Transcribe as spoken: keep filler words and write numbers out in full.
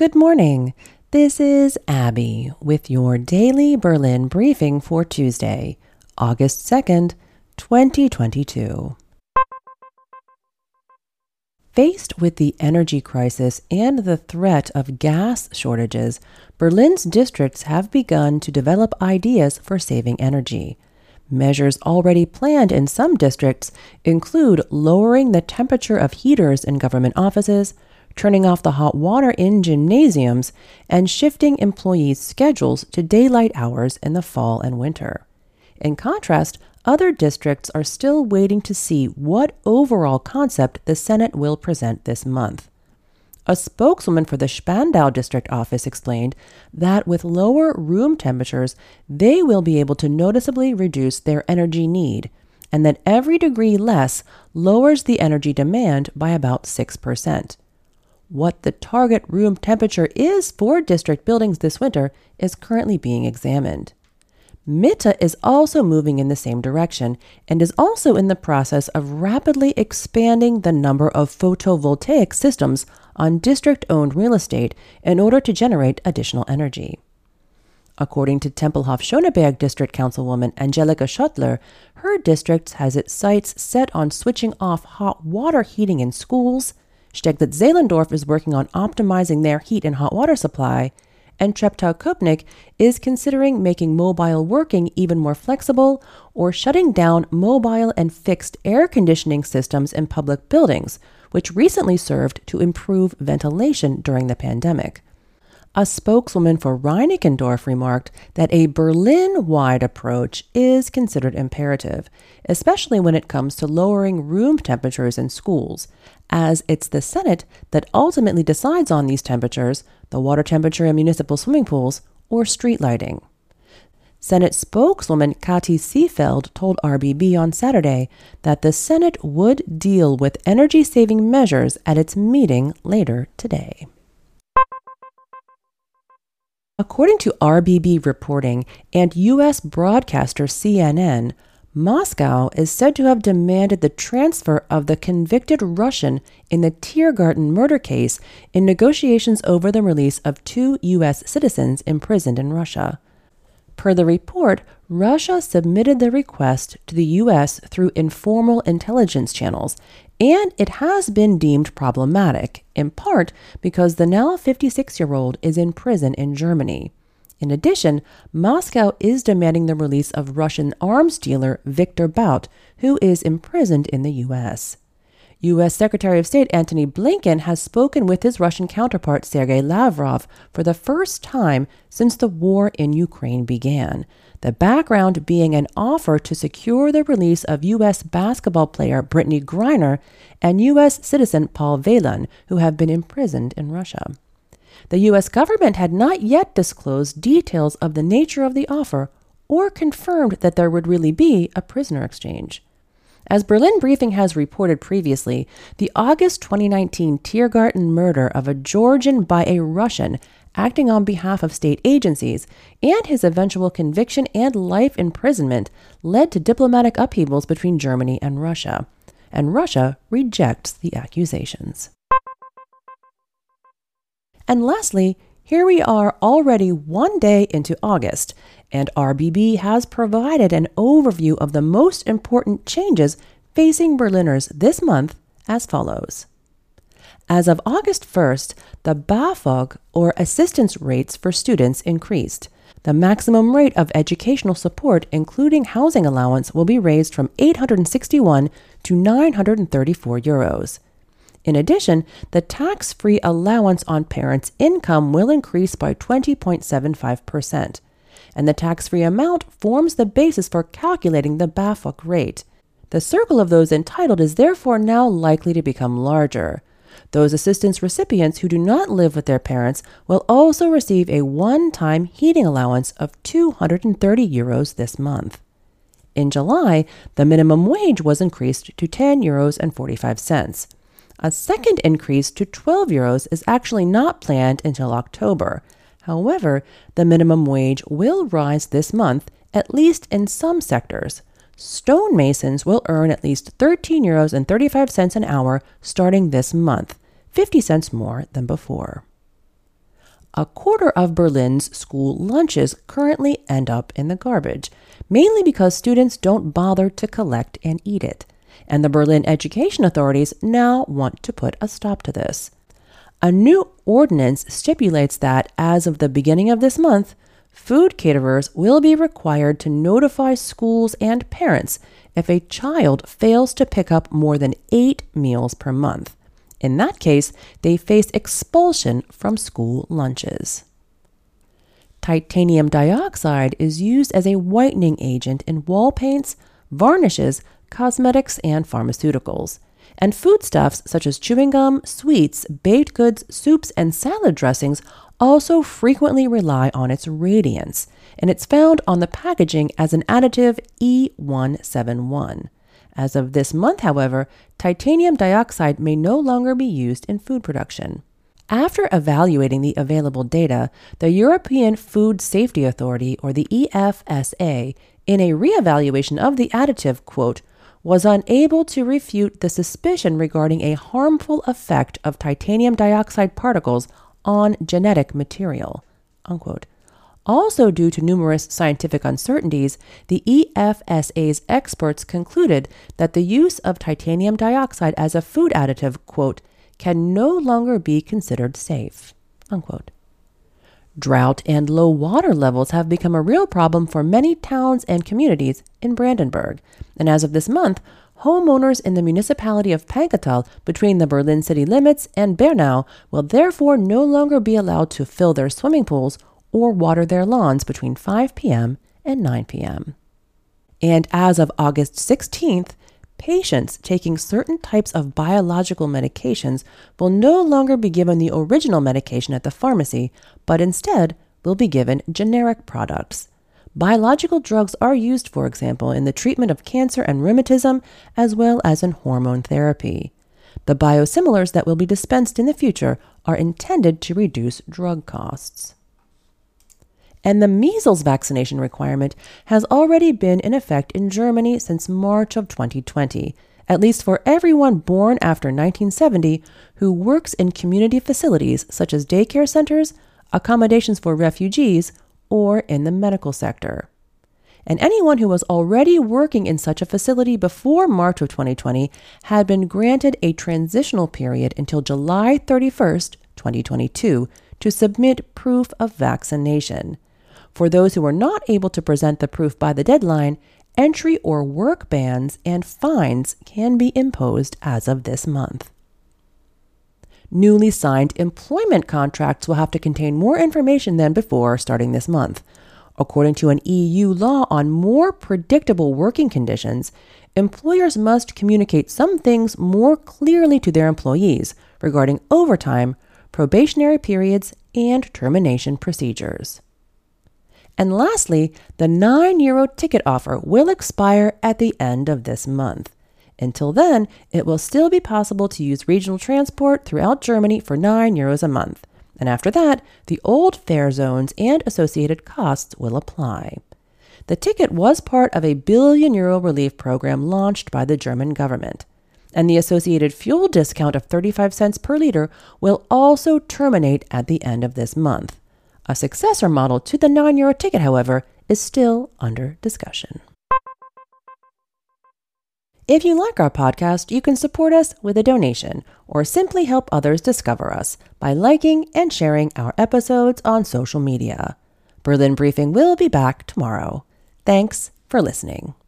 Good morning. This is Abby with your daily Berlin briefing for Tuesday, August second, twenty twenty-two. Faced with the energy crisis and the threat of gas shortages, Berlin's districts have begun to develop ideas for saving energy. Measures already planned in some districts include lowering the temperature of heaters in government offices, turning off the hot water in gymnasiums, and shifting employees' schedules to daylight hours in the fall and winter. In contrast, other districts are still waiting to see what overall concept the Senate will present this month. A spokeswoman for the Spandau district office explained that with lower room temperatures, they will be able to noticeably reduce their energy need, and that every degree less lowers the energy demand by about six percent. What the target room temperature is for district buildings this winter is currently being examined. Mitte is also moving in the same direction and is also in the process of rapidly expanding the number of photovoltaic systems on district-owned real estate in order to generate additional energy. According to Tempelhof-Schöneberg District Councilwoman Angelika Schottler, her district has its sights set on switching off hot water heating in schools. Steglitz-Zehlendorf is working on optimizing their heat and hot water supply, and Treptow-Köpenick is considering making mobile working even more flexible or shutting down mobile and fixed air conditioning systems in public buildings, which recently served to improve ventilation during the pandemic. A spokeswoman for Reinickendorf remarked that a Berlin-wide approach is considered imperative, especially when it comes to lowering room temperatures in schools, as it's the Senate that ultimately decides on these temperatures, the water temperature in municipal swimming pools, or street lighting. Senate spokeswoman Kati Seefeld told R B B on Saturday that the Senate would deal with energy-saving measures at its meeting later today. According to R B B reporting and U S broadcaster C N N, Moscow is said to have demanded the transfer of the convicted Russian in the Tiergarten murder case in negotiations over the release of two U S citizens imprisoned in Russia. Per the report, Russia submitted the request to the U S through informal intelligence channels, and it has been deemed problematic, in part because the now fifty-six-year-old is in prison in Germany. In addition, Moscow is demanding the release of Russian arms dealer Viktor Bout, who is imprisoned in the U S. U S Secretary of State Antony Blinken has spoken with his Russian counterpart Sergei Lavrov for the first time since the war in Ukraine began, the background being an offer to secure the release of U S basketball player Brittany Griner and U S citizen Paul Whelan, who have been imprisoned in Russia. The U S government had not yet disclosed details of the nature of the offer or confirmed that there would really be a prisoner exchange. As Berlin Briefing has reported previously, the August twenty nineteen Tiergarten murder of a Georgian by a Russian acting on behalf of state agencies and his eventual conviction and life imprisonment led to diplomatic upheavals between Germany and Russia, and Russia rejects the accusations. And lastly, here we are already one day into August, and R B B has provided an overview of the most important changes facing Berliners this month as follows. As of August first, the BAföG, or assistance rates for students, increased. The maximum rate of educational support, including housing allowance, will be raised from eight hundred sixty-one to nine hundred thirty-four euros. In addition, the tax-free allowance on parents' income will increase by twenty point seven five percent, and the tax-free amount forms the basis for calculating the BAföG rate. The circle of those entitled is therefore now likely to become larger. Those assistance recipients who do not live with their parents will also receive a one-time heating allowance of two hundred thirty euros this month. In July, the minimum wage was increased to ten euros and forty-five cents. A second increase to twelve euros is actually not planned until October. However, the minimum wage will rise this month, at least in some sectors. Stonemasons will earn at least thirteen euros and thirty-five cents an hour starting this month, fifty cents more than before. A quarter of Berlin's school lunches currently end up in the garbage, mainly because students don't bother to collect and eat it. And the Berlin education authorities now want to put a stop to this. A new ordinance stipulates that, as of the beginning of this month, food caterers will be required to notify schools and parents if a child fails to pick up more than eight meals per month. In that case, they face expulsion from school lunches. Titanium dioxide is used as a whitening agent in wall paints, varnishes, cosmetics, and pharmaceuticals. And foodstuffs such as chewing gum, sweets, baked goods, soups, and salad dressings also frequently rely on its radiance, and it's found on the packaging as an additive E one seventy-one. As of this month, however, titanium dioxide may no longer be used in food production. After evaluating the available data, the European Food Safety Authority, or the E F S A, in a reevaluation of the additive, quote, was unable to refute the suspicion regarding a harmful effect of titanium dioxide particles on genetic material, unquote. Also, due to numerous scientific uncertainties, the E F S A's experts concluded that the use of titanium dioxide as a food additive, quote, can no longer be considered safe, unquote. Drought and low water levels have become a real problem for many towns and communities in Brandenburg. And as of this month, homeowners in the municipality of Pankotal, between the Berlin city limits and Bernau, will therefore no longer be allowed to fill their swimming pools or water their lawns between five p.m. and nine p.m. And as of August sixteenth, patients taking certain types of biological medications will no longer be given the original medication at the pharmacy, but instead will be given generic products. Biological drugs are used, for example, in the treatment of cancer and rheumatism, as well as in hormone therapy. The biosimilars that will be dispensed in the future are intended to reduce drug costs. And the measles vaccination requirement has already been in effect in Germany since March of twenty twenty, at least for everyone born after nineteen seventy who works in community facilities such as daycare centers, accommodations for refugees, or in the medical sector. And anyone who was already working in such a facility before March of twenty twenty had been granted a transitional period until July thirty-first, twenty twenty-two, to submit proof of vaccination. For those who were not able to present the proof by the deadline, entry or work bans and fines can be imposed as of this month. Newly signed employment contracts will have to contain more information than before starting this month. According to an E U law on more predictable working conditions, employers must communicate some things more clearly to their employees regarding overtime, probationary periods, and termination procedures. And lastly, the nine euro ticket offer will expire at the end of this month. Until then, it will still be possible to use regional transport throughout Germany for nine euros a month. And after that, the old fare zones and associated costs will apply. The ticket was part of a billion euro relief program launched by the German government. And the associated fuel discount of thirty-five cents per liter will also terminate at the end of this month. A successor model to the nine euro ticket, however, is still under discussion. If you like our podcast, you can support us with a donation or simply help others discover us by liking and sharing our episodes on social media. Berlin Briefing will be back tomorrow. Thanks for listening.